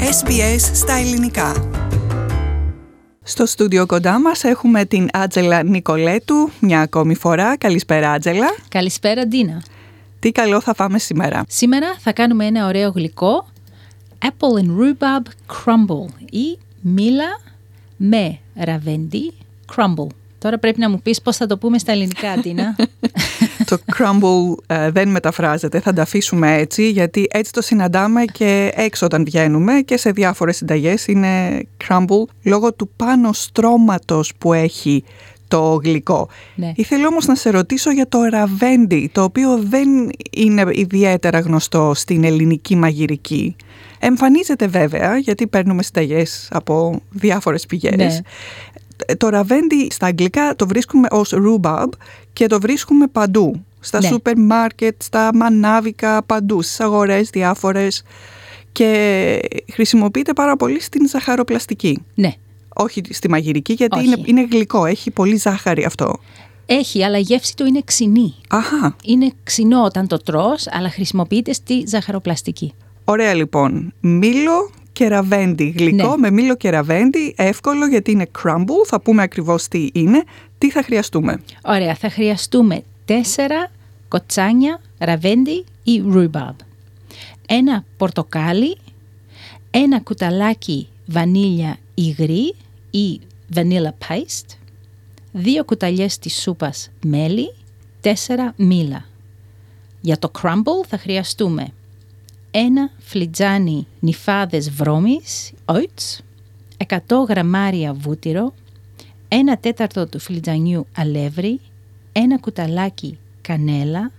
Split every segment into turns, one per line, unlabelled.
SBS στα ελληνικά.
Στο στούντιο κοντά μας έχουμε την Άντζελα Νικολέτου μια ακόμη φορά. Καλησπέρα, Άντζελα.
Καλησπέρα, Ντίνα.
Τι καλό θα φάμε σήμερα?
Σήμερα θα κάνουμε ένα ωραίο γλυκό Apple and Rhubarb Crumble ή μήλα με ραβέντι crumble. Τώρα πρέπει να μου πεις πώς θα το πούμε στα ελληνικά, Ντίνα.
Το crumble δεν μεταφράζεται, θα τα αφήσουμε έτσι, γιατί έτσι το συναντάμε και έξω όταν βγαίνουμε και σε διάφορες συνταγές είναι crumble λόγω του πάνω στρώματος που έχει το γλυκό.
Ναι.
Ήθελα όμως να σε ρωτήσω για το ραβέντι, το οποίο δεν είναι ιδιαίτερα γνωστό στην ελληνική μαγειρική. Εμφανίζεται βέβαια, γιατί παίρνουμε συνταγές από διάφορες πηγές.
Ναι.
Το ραβέντι στα αγγλικά το βρίσκουμε ως rhubarb και το βρίσκουμε παντού. Στα σούπερ μάρκετ, στα μανάβικα, παντού, στις αγορές διάφορες. Και χρησιμοποιείται πάρα πολύ στην ζαχαροπλαστική.
Ναι.
Όχι στη μαγειρική, γιατί
Όχι.
είναι γλυκό, έχει πολύ ζάχαρη αυτό.
Έχει, αλλά η γεύση του είναι ξινή.
Αχα.
Είναι ξινό όταν το τρως, αλλά χρησιμοποιείται στη ζαχαροπλαστική.
Ωραία λοιπόν. Μήλο και ραβέντι. Γλυκό
Ναι.
με μήλο και ραβέντι. Εύκολο γιατί είναι crumble. Θα πούμε ακριβώς τι είναι. Τι θα χρειαστούμε?
Ωραία, θα χρειαστούμε 4 κοτσάνια ραβέντι ή rhubarb. Ένα πορτοκάλι, ένα κουταλάκι βανίλια υγρή ή vanilla paste, 2 κουταλιές της σούπας μέλι, 4 μήλα. Για το crumble θα χρειαστούμε ένα φλιτζάνι νυφάδες βρώμης, oats, 100 γραμμάρια βούτυρο, 1/4 του φλιτζανιού αλεύρι, ένα κουταλάκι κανέλα,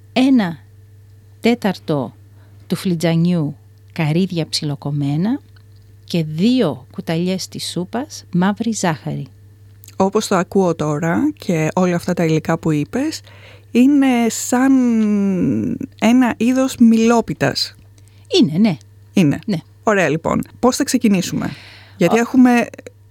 1/4 του φλιτζανιού καρύδια ψιλοκομμένα και 2 κουταλιές της σούπας μαύρη ζάχαρη.
Όπως το ακούω τώρα και όλα αυτά τα υλικά που είπες, είναι σαν ένα είδος μιλόπιτας.
Είναι, ναι.
Είναι.
Ναι.
Ωραία λοιπόν. Πώς θα ξεκινήσουμε? Γιατί έχουμε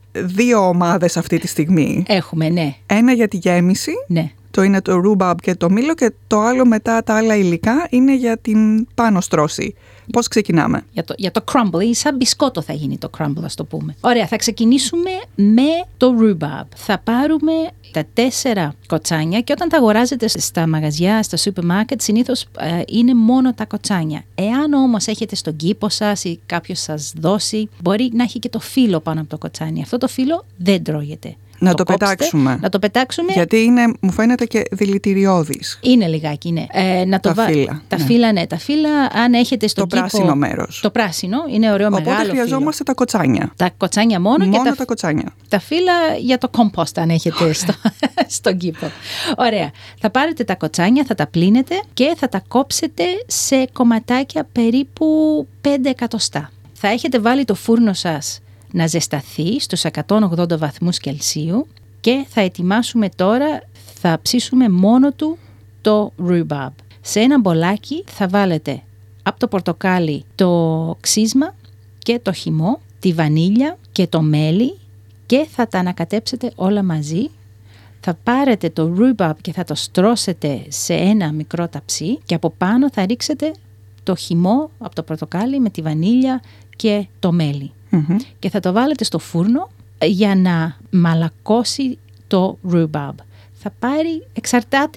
2 ομάδες αυτή τη στιγμή.
Έχουμε, ναι.
Ένα για τη γέμιση,
Ναι.
το είναι το rhubarb και το μήλο, και το άλλο μετά τα άλλα υλικά είναι για την πάνω στρώση. Πώς ξεκινάμε?
Για το crumble, ή σαν μπισκότο θα γίνει το crumble, ας το πούμε. Ωραία, θα ξεκινήσουμε με το rhubarb. Θα πάρουμε τα 4 κοτσάνια και όταν τα αγοράζετε στα μαγαζιά, στα σούπερ μάρκετ, συνήθως είναι μόνο τα κοτσάνια. Εάν όμως έχετε στον κήπο σας ή κάποιος σας δώσει, μπορεί να έχει και το φύλλο πάνω από το κοτσάνι. Αυτό το φύλλο δεν τρώγεται.
Να το
κόψετε,
πετάξουμε.
Να το πετάξουμε.
Γιατί μου φαίνεται και δηλητηριώδης.
Είναι λιγάκι, ναι.
Τα φύλλα.
Τα
ναι.
φύλλα, ναι. Τα φύλλα, αν έχετε στον
Το
κήπο.
πράσινο μέρος.
Το πράσινο, είναι ωραίο,
Οπότε
μεγάλο
χρειαζόμαστε τα κοτσάνια.
Τα κοτσάνια μόνο και
τα κοτσάνια.
τα φύλλα για το compost αν έχετε στον κήπο. Ωραία. Θα πάρετε τα κοτσάνια, θα τα πλύνετε και θα τα κόψετε σε κομματάκια περίπου 5 εκατοστά. Θα έχετε βάλει το φούρνο σας να ζεσταθεί στους 180 βαθμούς Κελσίου και θα ετοιμάσουμε τώρα, θα ψήσουμε μόνο του το rhubarb. Σε ένα μπολάκι θα βάλετε από το πορτοκάλι το ξύσμα και το χυμό, τη βανίλια και το μέλι και θα τα ανακατέψετε όλα μαζί. Θα πάρετε το rhubarb και θα το στρώσετε σε ένα μικρό ταψί και από πάνω θα ρίξετε το χυμό από το πορτοκάλι με τη βανίλια και το μέλι.
Mm-hmm.
Και θα το βάλετε στο φούρνο για να μαλακώσει το rhubarb. Θα πάρει, εξαρτάται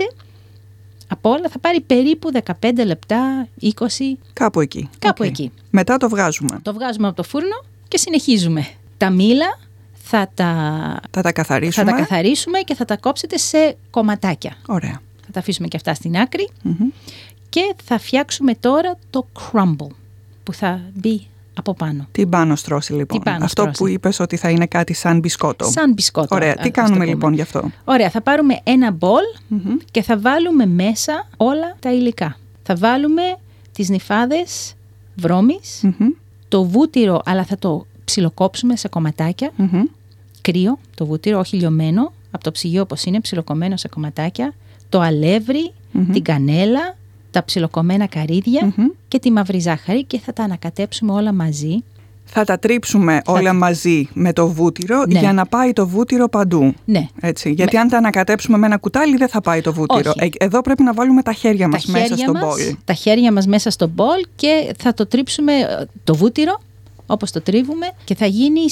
από όλα, θα πάρει περίπου 15 λεπτά, 20.
Κάπου εκεί.
Κάπου
Okay.
εκεί.
Μετά το βγάζουμε.
Το βγάζουμε από το φούρνο και συνεχίζουμε. Τα μήλα θα τα καθαρίσουμε και θα τα κόψετε σε κομματάκια.
Ωραία.
Θα τα αφήσουμε και αυτά στην άκρη.
Mm-hmm.
Και θα φτιάξουμε τώρα το crumble που θα μπει από πάνω.
Την πάνω στρώση λοιπόν. Αυτό που είπες ότι θα είναι κάτι σαν μπισκότο.
Σαν μπισκότο.
Ωραία. Τι κάνουμε λοιπόν γι' αυτό?
Ωραία. Θα πάρουμε ένα μπολ και θα βάλουμε μέσα όλα τα υλικά. Θα βάλουμε τις νυφάδες βρώμης, το βούτυρο, αλλά θα το ψιλοκόψουμε σε κομματάκια. Κρύο το βούτυρο, όχι λιωμένο, από το ψυγείο όπως είναι, ψιλοκομμένο σε κομματάκια. Το αλεύρι, την κανέλα, τα ψιλοκομμένα καρύδια και τη μαύρη ζάχαρη και θα τα ανακατέψουμε όλα μαζί.
Θα τα τρίψουμε όλα μαζί με το βούτυρο,
ναι,
για να πάει το βούτυρο παντού.
Ναι.
Έτσι. Γιατί αν τα ανακατέψουμε με ένα κουτάλι δεν θα πάει το βούτυρο. Εδώ πρέπει να βάλουμε τα χέρια μας μέσα στο μπολ.
Τα χέρια μας μέσα στο μπολ και θα το τρίψουμε το βούτυρο όπως το τρίβουμε και θα γίνει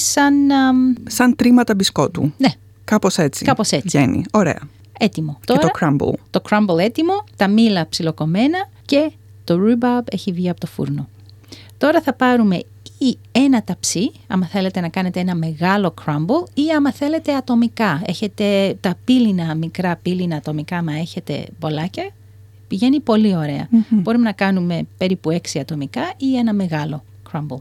σαν τρίματα μπισκότου.
Ναι.
Κάπως έτσι.
Κάπως έτσι.
Βγαίνει. Ωραία.
Έτοιμο.
Και
τώρα,
το crumble.
Το crumble έτοιμο, τα μήλα ψιλοκομμένα και το rhubarb έχει βγει από το φούρνο. Τώρα θα πάρουμε ή ένα ταψί, άμα θέλετε να κάνετε ένα μεγάλο crumble, ή άμα θέλετε ατομικά. Έχετε τα πύληνα, μικρά πύληνα ατομικά, άμα έχετε μπολάκια, πηγαίνει πολύ ωραία. Μπορούμε να κάνουμε περίπου 6 ατομικά ή ένα μεγάλο crumble.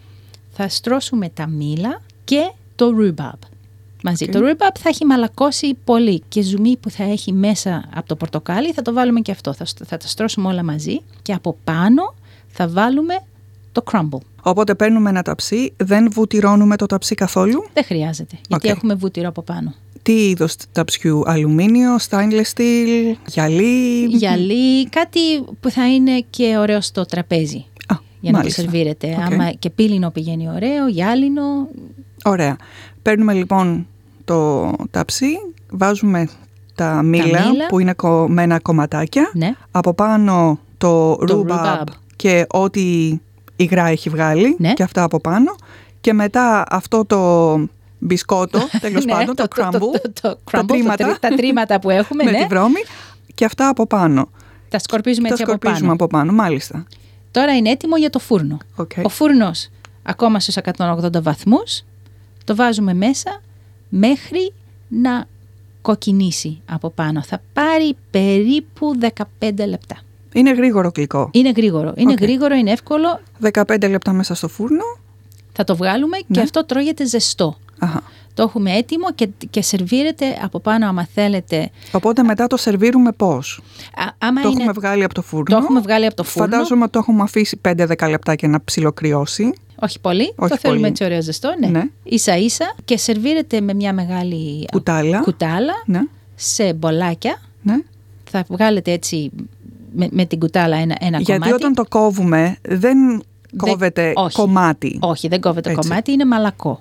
Θα στρώσουμε τα μήλα και το rhubarb μαζί. Το rhubarb θα έχει μαλακώσει πολύ και ζουμί που θα έχει μέσα από το πορτοκάλι θα το βάλουμε και αυτό. Θα τα στρώσουμε όλα μαζί και από πάνω θα βάλουμε το crumble.
Οπότε παίρνουμε ένα ταψί, δεν βουτυρώνουμε το ταψί καθόλου.
Δεν χρειάζεται, γιατί έχουμε βούτυρο από πάνω.
Τι είδος ταψιού, αλουμίνιο, stainless steel, γυαλί?
Γυαλί, κάτι που θα είναι και ωραίο στο τραπέζι. Για να το σερβίρετε. Άμα και πύληνο πηγαίνει ωραίο, γυάλινο.
Ωραία. Παίρνουμε λοιπόν το ταψί, βάζουμε τα μήλα που είναι κομμένα κομματάκια.
Ναι.
Από πάνω το rhubarb και ό,τι υγρά έχει βγάλει, και αυτά από πάνω. Και μετά αυτό το μπισκότο, τέλος πάντων, το crumble,
τα τρίματα που έχουμε.
Με τη βρώμη και αυτά από πάνω.
Τα σκορπίζουμε έτσι
από πάνω. Μάλιστα.
Τώρα είναι έτοιμο για το φούρνο. Ο φούρνος ακόμα στους 180 βαθμούς. Το βάζουμε μέσα μέχρι να κοκκινήσει από πάνω. Θα πάρει περίπου 15 λεπτά.
Είναι γρήγορο γλυκό.
Είναι γρήγορο. Είναι γρήγορο, είναι εύκολο.
15 λεπτά μέσα στο φούρνο. Θα
το βγάλουμε και αυτό τρώγεται ζεστό. Το έχουμε έτοιμο και σερβίρεται από πάνω άμα θέλετε.
Οπότε μετά το σερβίρουμε πώς? Έχουμε βγάλει από το φούρνο.
Το έχουμε βγάλει από το φούρνο.
Φαντάζομαι ότι το έχουμε αφήσει 5-10 λεπτά και να ψιλοκριώσει.
Όχι πολύ. Το θέλουμε έτσι ωραίο ζεστό. Ναι. Ίσα ίσα και σερβίρεται με μια μεγάλη κουτάλα σε μπολάκια.
Ναι.
Θα βγάλετε έτσι με την κουτάλα ένα κομμάτι.
Γιατί όταν το κόβουμε δεν κόβεται κομμάτι.
Όχι, δεν κόβεται κομμάτι, είναι μαλακό.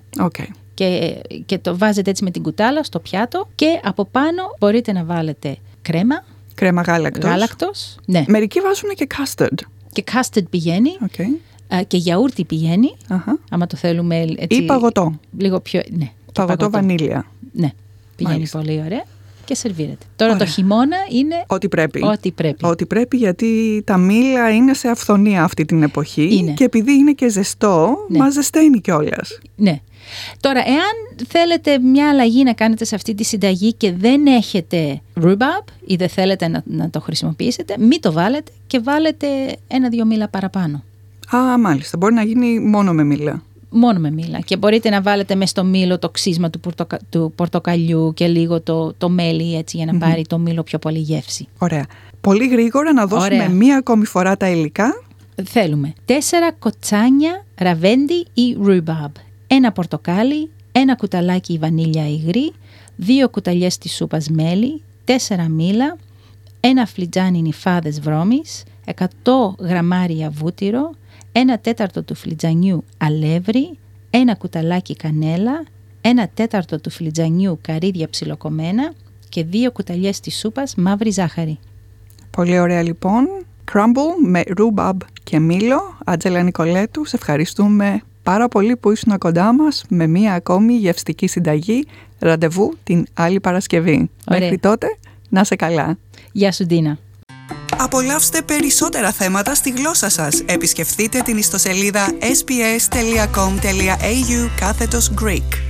Και το βάζετε έτσι με την κουτάλα στο πιάτο και από πάνω μπορείτε να βάλετε κρέμα.
Κρέμα γάλακτος.
Ναι.
Μερικοί βάζουν και custard.
Και custard πηγαίνει. Και γιαούρτι πηγαίνει. Άμα το θέλουμε έτσι.
Ή παγωτό.
Λίγο πιο. Ναι.
Παγωτό βανίλια.
Ναι. Πηγαίνει πολύ ωραία. Και σερβίρεται. Τώρα το χειμώνα είναι
ό,τι πρέπει.
Ό,τι
πρέπει γιατί τα μήλα είναι σε αυθονία αυτή την εποχή και επειδή είναι και ζεστό, μας ζεσταίνει κιόλας.
Ναι. Τώρα, εάν θέλετε μια αλλαγή να κάνετε σε αυτή τη συνταγή και δεν έχετε rhubarb ή δεν θέλετε να το χρησιμοποιήσετε, μην το βάλετε και βάλετε 1-2 μήλα παραπάνω.
Μάλιστα. Μπορεί να γίνει μόνο με μήλα.
Μόνο με μήλα. Και μπορείτε να βάλετε μες στο μήλο το ξύσμα του πορτοκαλιού και λίγο το μέλι έτσι για να πάρει το μήλο πιο πολύ γεύση.
Ωραία. Πολύ γρήγορα να δώσουμε μία ακόμη φορά τα υλικά.
Θέλουμε 4 κοτσάνια ραβέντι ή rhubarb, 1 πορτοκάλι, 1 κουταλάκι βανίλια υγρή, 2 κουταλιές της σούπας μέλι, 4 μήλα, 1 φλιτζάνι νυφάδες βρώμης, 100 γραμμάρια βούτυρο, 1/4 του φλιτζανιού αλεύρι, 1 κουταλάκι κανέλα, 1/4 του φλιτζανιού καρύδια ψιλοκομμένα και 2 κουταλιές της σούπας μαύρη ζάχαρη.
Πολύ ωραία λοιπόν. Crumble με rhubarb και μήλο. Άντζελα Νικολέτου, σε ευχαριστούμε πάρα πολύ που ήσουν κοντά μας με μία ακόμη γευστική συνταγή. Ραντεβού την άλλη Παρασκευή.
Ωραία.
Μέχρι τότε, να είσαι καλά.
Γεια σου Ντίνα.
Απολαύστε περισσότερα θέματα στη γλώσσα σας. Επισκεφτείτε την ιστοσελίδα sbs.com.au/Greek.